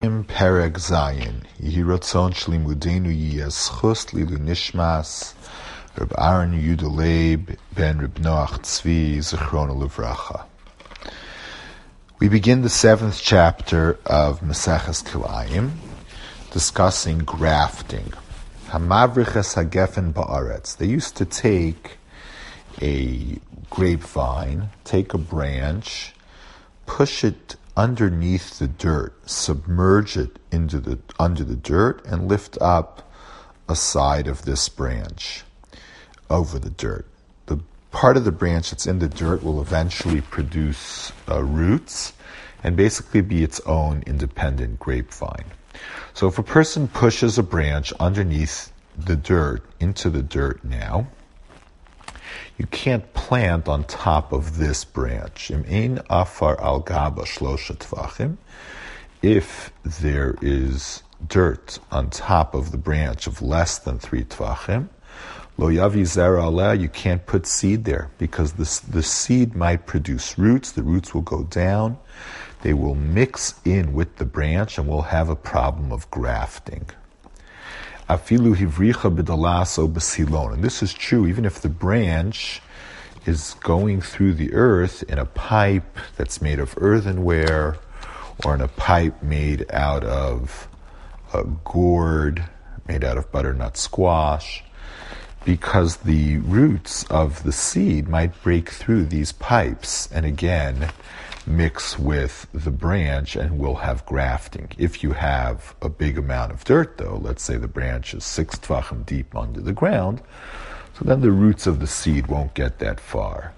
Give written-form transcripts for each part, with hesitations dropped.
Psukim Perek Zayin. Yehi Ratzon Shlimudenu Yiyazchus Lilu Nishmas Reb Aaron Yudaleib ben Reb Noach Tzvi Zichrono Livracha. We begin the 7th chapter of Maseches Kilayim, discussing grafting. Hamavriches hagefen ba'aretz. They used to take a grapevine, take a branch, push it underneath the dirt, submerge it under the dirt, and lift up a side of this branch over the dirt. The part of the branch that's in the dirt will eventually produce roots and basically be its own independent grapevine. So if a person pushes a branch underneath the dirt, into the dirt now, you can't plant on top of this branch. If there is dirt on top of the branch of less than 3 tvachim, lo yavi zera aleh, you can't put seed there because the seed might produce roots. The roots will go down. They will mix in with the branch and we'll have a problem of grafting. Afilu hivricha b'dalaso b'silon. And this is true even if the branch is going through the earth in a pipe that's made of earthenware or in a pipe made out of a gourd, made out of butternut squash, because the roots of the seed might break through these pipes and again mix with the branch and will have grafting. If you have a big amount of dirt though, let's say the branch is 6 tvachim deep under the ground, so then the roots of the seed won't get that far.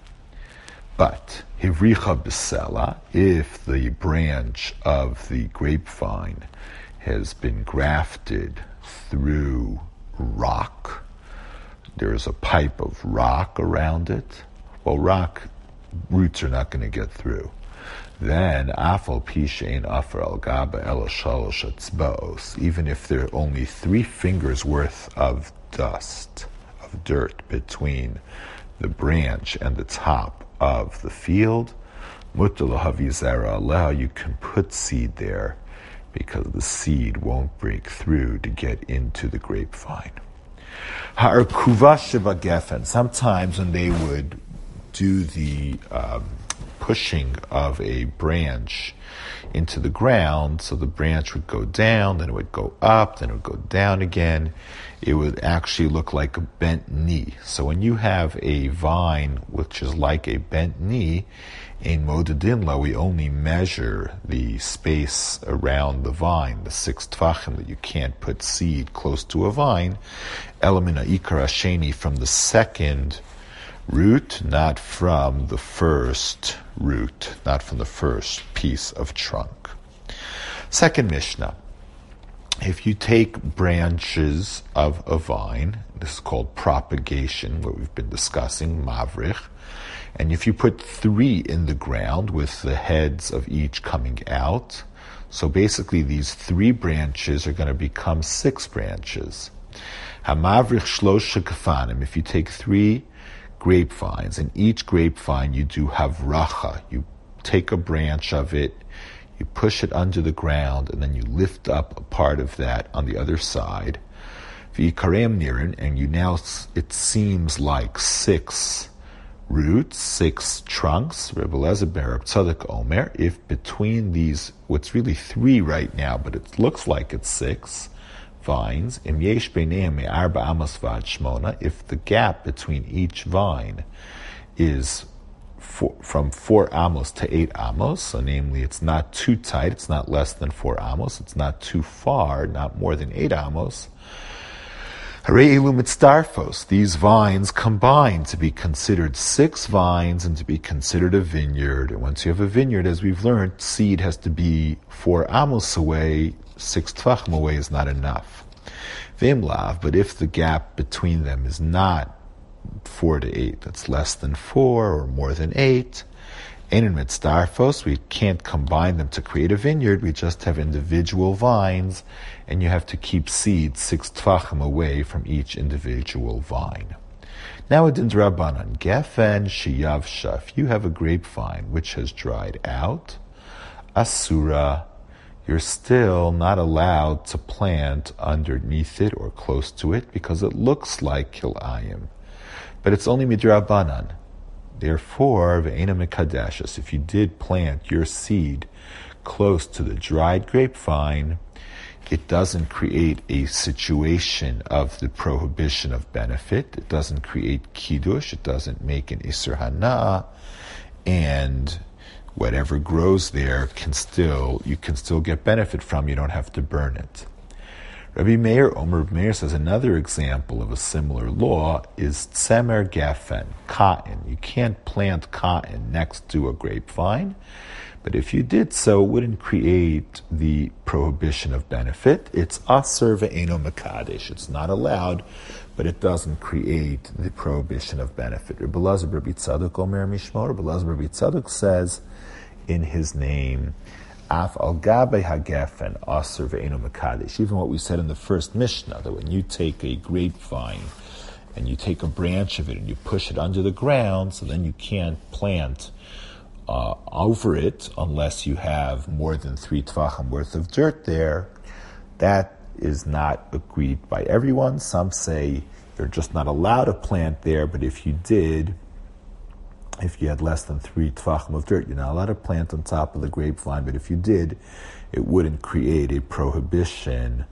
But hivricha b'sela, if the branch of the grapevine has been grafted through rock, there's a pipe of rock around it, well, rock roots are not going to get through. Then, afal pishein afar al gaba ela shalosh etzbaos, even if there are only 3 fingers worth of dust, of dirt between the branch and the top of the field, mutar lahavi zera aleh, you can put seed there because the seed won't break through to get into the grapevine. Ha'arkuva sheva gefen, sometimes when they would do the pushing of a branch into the ground, so the branch would go down, then it would go up, then it would go down again. It would actually look like a bent knee. So when you have a vine which is like a bent knee, in Modadinla we only measure the space around the vine, the 6 tvachim that you can't put seed close to a vine, elamina ikar hasheni, from the second root, not from the first root, not from the first piece of trunk. Second Mishnah. If you take branches of a vine, this is called propagation, what we've been discussing, mavrich, and if you put 3 in the ground with the heads of each coming out, so basically these 3 branches are going to become 6 branches. Hamavrich shlosha kafanim, if you take 3 grapevines, and each grapevine you do havracha, you take a branch of it, you push it under the ground, and then you lift up a part of that on the other side. V'yikarem nirin, and you now, it seems like 6 roots, 6 trunks. Rebbe Eliezer ben Reb Tzadok Omer, if between these, what's really 3 right now, but it looks like it's 6 vines, im yesh beinehem me'arba amos v'ad shmona, if the gap between each vine is from 4 amos to 8 amos, so namely it's not too tight, it's not less than 4 amos, it's not too far, not more than 8 amos, harei elu mitzdarfos, these vines combine to be considered 6 vines and to be considered a vineyard. And once you have a vineyard, as we've learned, seed has to be 4 amos away, 6 tvachim away is not enough. V'imlav, but if the gap between them is not 4 to 8, that's less than 4 or more than 8, einin mitzdarfos, we can't combine them to create a vineyard, we just have individual vines, and you have to keep seed 6 tvachim away from each individual vine. Now a din d'Rabbanan, gefen sheyavsha, if you have a grapevine which has dried out, asura, you're still not allowed to plant underneath it or close to it because it looks like kilayim. But it's only midrabanan. Therefore, ve'ena mekadeshes, if you did plant your seed close to the dried grapevine, it doesn't create a situation of the prohibition of benefit. It doesn't create kiddush. It doesn't make an isur hana, and whatever grows there you can still get benefit from. You don't have to burn it. Rabbi Meir says another example of a similar law is tzemer gefen, cotton. You can't plant cotton next to a grapevine, but if you did so, it wouldn't create the prohibition of benefit. It's aser ve'eno mekadesh. It's not allowed, but it doesn't create the prohibition of benefit. Rabbi Elazar bar Tzadok Omer Mishmor. Rabbi Elazar bar Tzadok says in his name, Af al gabe hagefen aser ve'eno mekadesh. Even what we said in the first Mishnah, that when you take a grapevine and you take a branch of it and you push it under the ground, so then you can't plant over it unless you have more than 3 tvachim worth of dirt there. That is not agreed by everyone. Some say you're just not allowed to plant there, but if you did, if you had less than 3 tvachim of dirt, you're not allowed to plant on top of the grapevine, but if you did, it wouldn't create a prohibition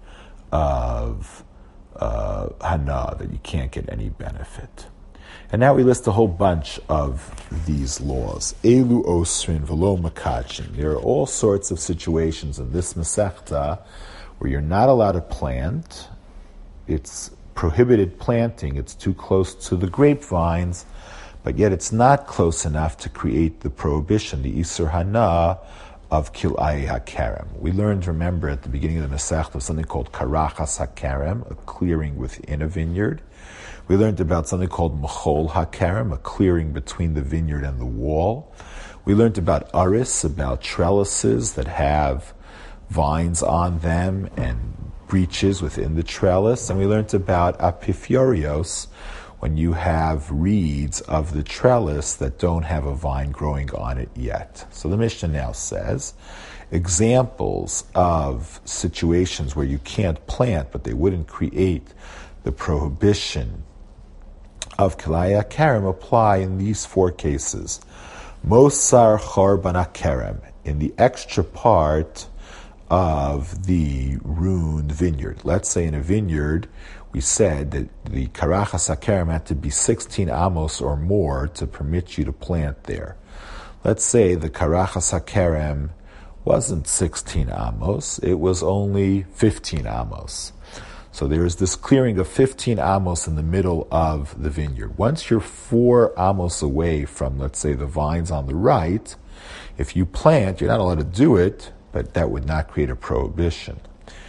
of hana, that you can't get any benefit. And now we list a whole bunch of these laws. Elu osrin velo makachin. There are all sorts of situations in this Masechta where you're not allowed to plant. It's prohibited planting. It's too close to the grapevines, but yet it's not close enough to create the prohibition, the Isur Hana of Kil'ai HaKerem. We learned, remember, at the beginning of the Masechta, something called Karachas HaKerem, a clearing within a vineyard. We learned about something called Mechol HaKerem, a clearing between the vineyard and the wall. We learned about Aris, about trellises that have vines on them and breaches within the trellis. And we learned about Apifiorios, when you have reeds of the trellis that don't have a vine growing on it yet. So the Mishnah now says, examples of situations where you can't plant, but they wouldn't create the prohibition of Kilai HaKerem apply in these 4 cases. Mosar Chorban HaKerem, in the extra part of the ruined vineyard. Let's say in a vineyard, we said that the Karachas HaKerem had to be 16 amos or more to permit you to plant there. Let's say the Karachas HaKerem wasn't 16 amos, it was only 15 amos. So there is this clearing of 15 amos in the middle of the vineyard. Once you're 4 amos away from, let's say, the vines on the right, if you plant, you're not allowed to do it, but that would not create a prohibition.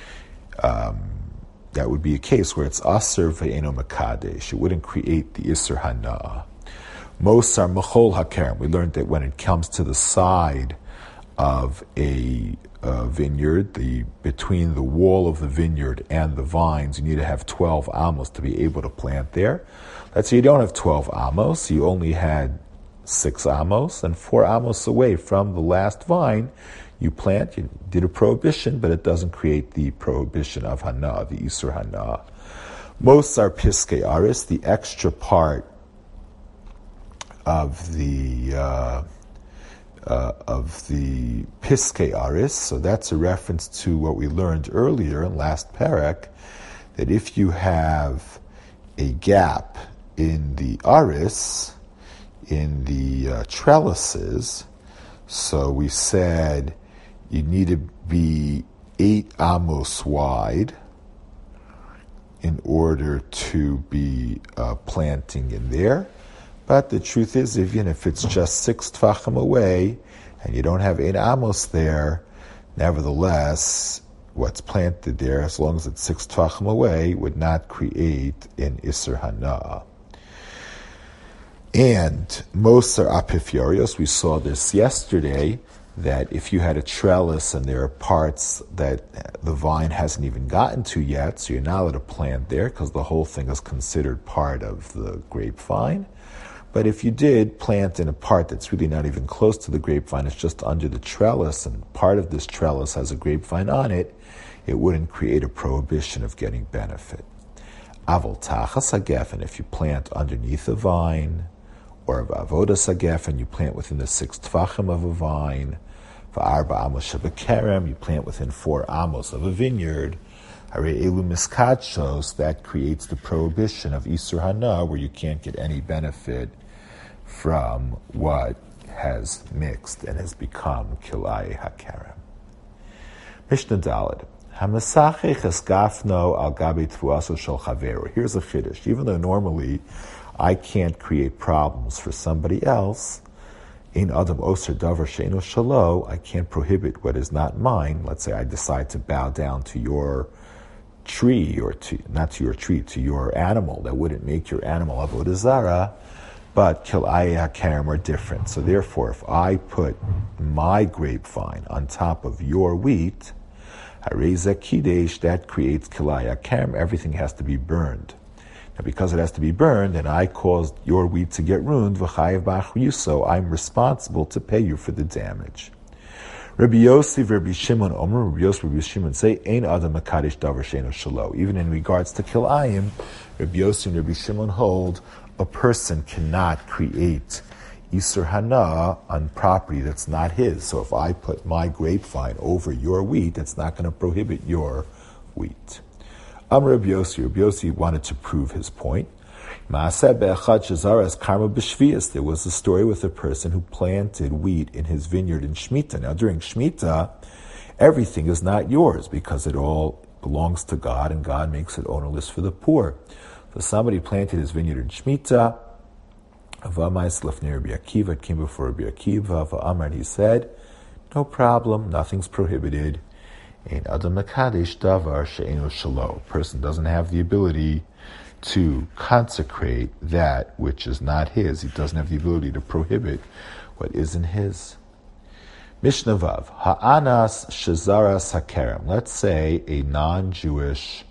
That would be a case where it's aser ve'eno mekadesh. It wouldn't create the isur hana. Mosar mechol hakerem. We learned that when it comes to the side of a vineyard, between the wall of the vineyard and the vines, you need to have 12 amos to be able to plant there. Let's say you don't have 12 amos, you only had 6 amos, and 4 amos away from the last vine, you plant, you did a prohibition, but it doesn't create the prohibition of hana, the isur hana. Mosar piskei aris, the extra part of the piskei aris. So that's a reference to what we learned earlier in last parak, that if you have a gap in the aris, in the trellises, so we said you need to be 8 amos wide in order to be planting in there. But the truth is, even if it's just 6 tvachim away and you don't have 8 amos there, nevertheless, what's planted there, as long as it's 6 tvachim away, would not create an isur hana. And Mosar Apifiorios, we saw this yesterday, that if you had a trellis and there are parts that the vine hasn't even gotten to yet, so you're not allowed to plant there because the whole thing is considered part of the grapevine. But if you did plant in a part that's really not even close to the grapevine, it's just under the trellis, and part of this trellis has a grapevine on it, it wouldn't create a prohibition of getting benefit. Avol tachas hagefen, if you plant underneath a vine, or avodas hagefen, you plant within the 6 tvachim of a vine, va'arba amos shebekerem, you plant within 4 amos of a vineyard, hare elu miskachos, that creates the prohibition of isur hana, where you can't get any benefit from what has mixed and has become kilai hakerem. Mishnah Daled. Hamasachech esgafno al gabi tvuaso shel chaveru. Here's a chiddush. Even though normally I can't create problems for somebody else, in adam oser davar she'eno shalo, I can't prohibit what is not mine. Let's say I decide to bow down to your tree, or not to your tree, to your animal. That wouldn't make your animal avodah zarah, but kilai hakerem are different. So therefore, if I put my grapevine on top of your wheat, hareza kidesh, that creates kilai hakerem. Everything has to be burned. Now, because it has to be burned, and I caused your wheat to get ruined, v'chayev b'achriyuso, I'm responsible to pay you for the damage. Rabbi Yosef, Rabbi Shimon, Omer, Rabbi Yosef, Rabbi Shimon say, Ein adam makadosh davar she'eno shelo. Even in regards to kilayim, Rabbi Yosef and Rabbi Shimon hold a person cannot create isur hana on property that's not his. So if I put my grapevine over your wheat, that's not going to prohibit your wheat. Amar Rabbi Yossi wanted to prove his point. There was a story with a person who planted wheat in his vineyard in Shemitah. Now during Shemitah, everything is not yours because it all belongs to God, and God makes it ownerless for the poor. So somebody planted his vineyard in Shemitah. It came before Rabbi Akiva, and he said, no problem, nothing's prohibited. A person doesn't have the ability to consecrate that which is not his. He doesn't have the ability to prohibit what isn't his. Mishnah Vav, Ha'anas Shazaras Hakerem. Let's say a non-Jewish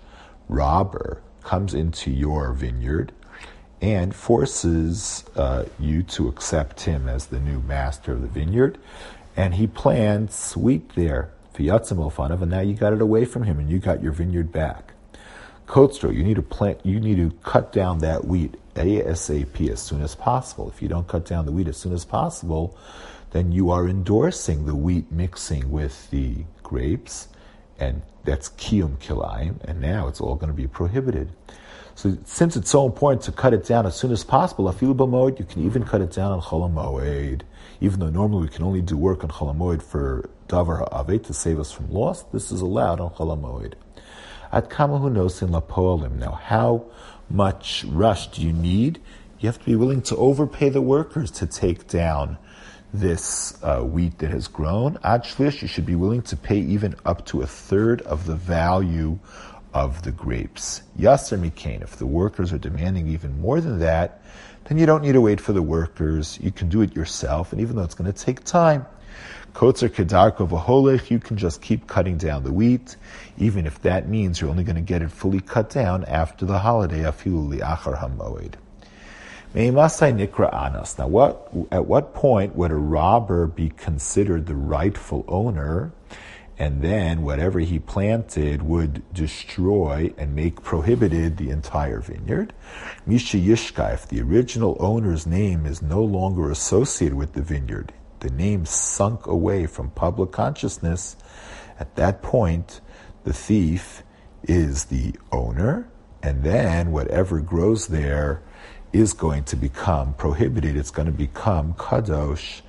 robber comes into your vineyard and forces you to accept him as the new master of the vineyard, and he plants wheat there. And now you got it away from him, and you got your vineyard back. Kotstro, you need to cut down that wheat ASAP, as soon as possible. If you don't cut down the wheat as soon as possible, then you are endorsing the wheat mixing with the grapes, and that's kiyum kilayim, and now it's all going to be prohibited. So since it's so important to cut it down as soon as possible, afilu b'moed, you can even cut it down on chol hamoed. Even though normally we can only do work on chol hamoed for davar ha'aveh, to save us from loss, this is allowed on chol hamoed. At kamahu nosin lapolim. Now, how much rush do you need? You have to be willing to overpay the workers to take down this wheat that has grown. Ad shlish, you should be willing to pay even up to 1/3 of the value of the grapes. Yasser mikain, if the workers are demanding even more than that, then you don't need to wait for the workers. You can do it yourself, and even though it's going to take time, kotzer kedarko v'holech, you can just keep cutting down the wheat, even if that means you're only going to get it fully cut down after the holiday, afilu li'achar hamoed. Meimasai nikra anas. Now, at what point would a robber be considered the rightful owner, and then whatever he planted would destroy and make prohibited the entire vineyard? Misha Yishka, if the original owner's name is no longer associated with the vineyard, the name sunk away from public consciousness, at that point, the thief is the owner, and then whatever grows there is going to become prohibited. It's going to become kadosh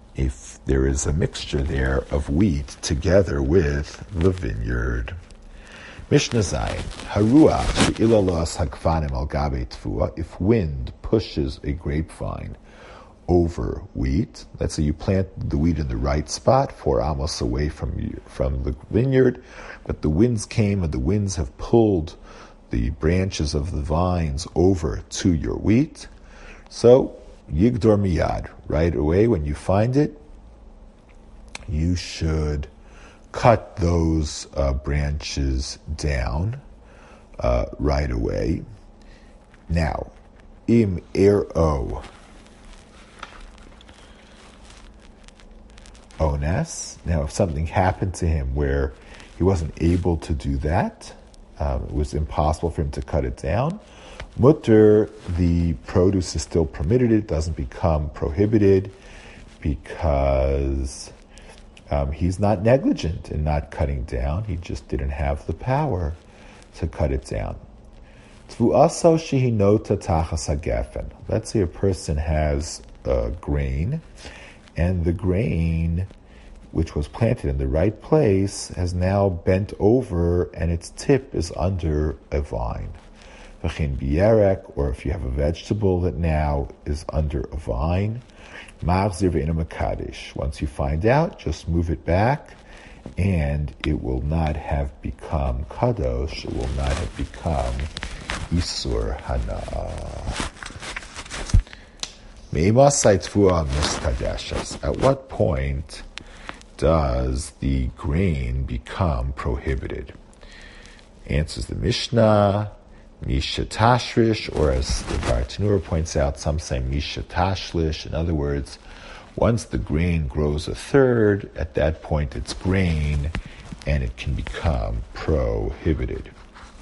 if there is a mixture there of wheat together with the vineyard. Mishnah Zayin, Haruach she'ilalos hakfanim al gabe tfua, if wind pushes a grapevine over wheat, let's say you plant the wheat in the right spot, 4 amos away from the vineyard, but the winds came and the winds have pulled the branches of the vines over to your wheat. So, yigdor miyad, right away when you find it, you should cut those branches down right away. Now, im ero ones. Now, if something happened to him where he wasn't able to do that, it was impossible for him to cut it down, mutter, the produce is still permitted. It doesn't become prohibited because he's not negligent in not cutting down. He just didn't have the power to cut it down. Let's say a person has grain, and the grain, which was planted in the right place, has now bent over and its tip is under a vine. Or if you have a vegetable that now is under a vine, once you find out, just move it back, and it will not have become kadosh, it will not have become isur hana. At what point does the grain become prohibited? Answers the Mishnah, Misha Tashrish, or as the Bartanura points out, some say Misha Tashlish. In other words, once the grain grows a third, at that point it's grain and it can become prohibited.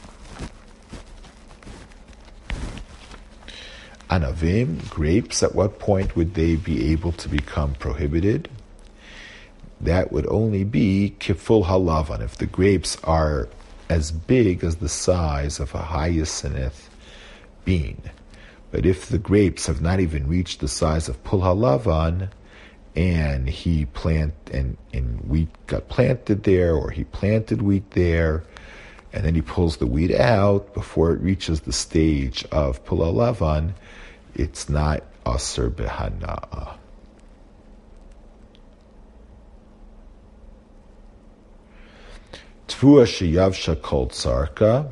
Anavim, grapes, at what point would they be able to become prohibited? That would only be kiful halavan, if the grapes are as big as the size of a hyacinth bean. But if the grapes have not even reached the size of pul halavan, and wheat got planted there, or he planted wheat there, and then he pulls the wheat out before it reaches the stage of pul halavan, it's not asur b'hana'ah. Tvua sheyavsha kol tzarka,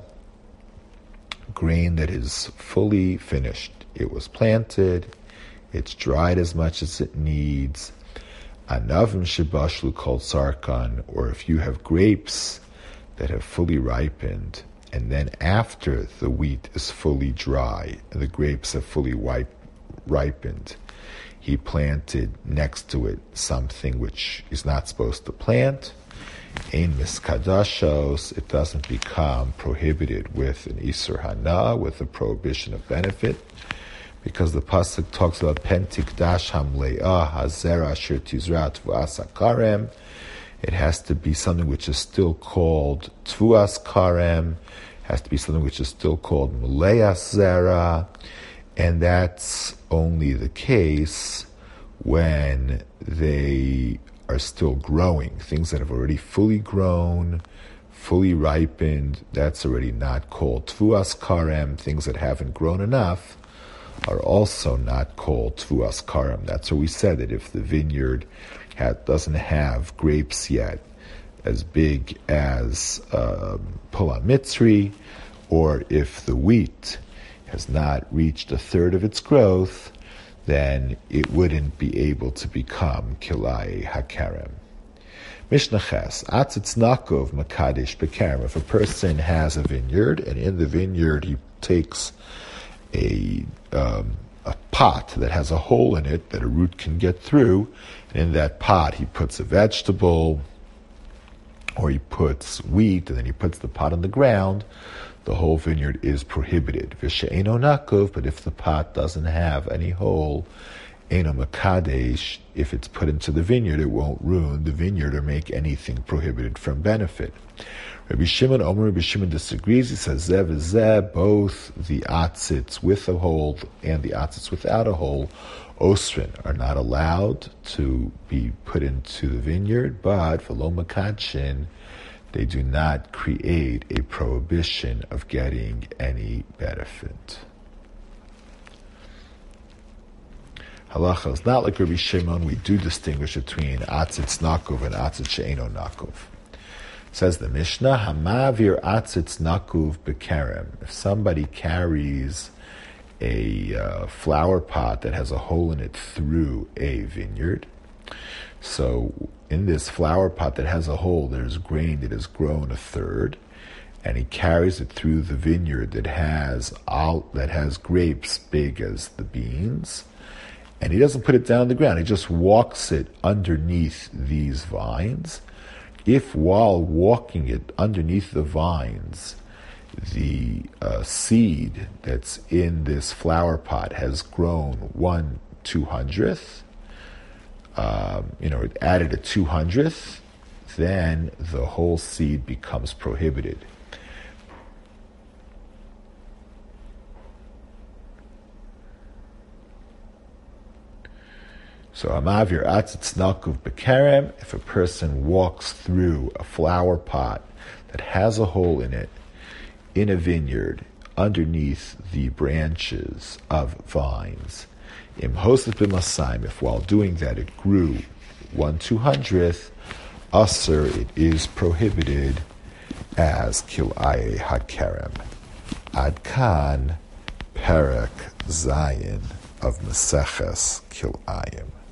grain that is fully finished. It was planted, it's dried as much as it needs. Anavim shebashlu kol tzarkan, or if you have grapes that have fully ripened, and then after the wheat is fully dry and the grapes have fully ripened, he planted next to it something which is not supposed to plant, ein miskadashos, it doesn't become prohibited with an isur hana, with a prohibition of benefit, because the pasuk talks about pentik dash hamleah hazera asher tizrat v'asa karem. It has to be something which is still called tvuas karem, has to be something which is still called meleas zera, and that's only the case when they are still growing. Things that have already fully grown, fully ripened, that's already not called tvuas karem. Things that haven't grown enough are also not called tvuas karem. That's what we said, that if the vineyard doesn't have grapes yet as big as Pula Mitzri, or if the wheat has not reached a third of its growth, then it wouldn't be able to become Kilai HaKarem. Mishnah Ches, Atzitz Nakov Makadish Bekarem. If a person has a vineyard, and in the vineyard he takes a pot that has a hole in it that a root can get through, and in that pot he puts a vegetable, or he puts wheat, and then he puts the pot on the ground, the whole vineyard is prohibited. V'she'eno nakov, but if the pot doesn't have any hole, eno makadesh, if it's put into the vineyard, it won't ruin the vineyard or make anything prohibited from benefit. Rabbi Shimon disagrees. He says, Zev is Zeh, both the atzitz with a hole and the atzitz without a hole, osrin, are not allowed to be put into the vineyard, but v'lo makadshin, they do not create a prohibition of getting any benefit. Halacha is not like Rabbi Shimon. We do distinguish between atzitz nakov and atzitz she'eno nakov. Says the Mishnah, Hamavir atzitz nakuv bekerem. If somebody carries a flower pot that has a hole in it through a vineyard, so in this flower pot that has a hole, there's grain that has grown a third, and he carries it through the vineyard that has grapes big as the beans, and he doesn't put it down on the ground, he just walks it underneath these vines. If while walking it underneath the vines, the seed that's in this flower pot has grown 1/200th, it added a 200th, then the whole seed becomes prohibited. So Amavir Atzitznakuv Bekerem, if a person walks through a flower pot that has a hole in it, in a vineyard, underneath the branches of vines, Im Hosef B'Masayim, if while doing that it grew 1/200th, Asr, it is prohibited as Kil'aye HaKerem. Adkan Perek Zayin of Meseches Kil'ayim.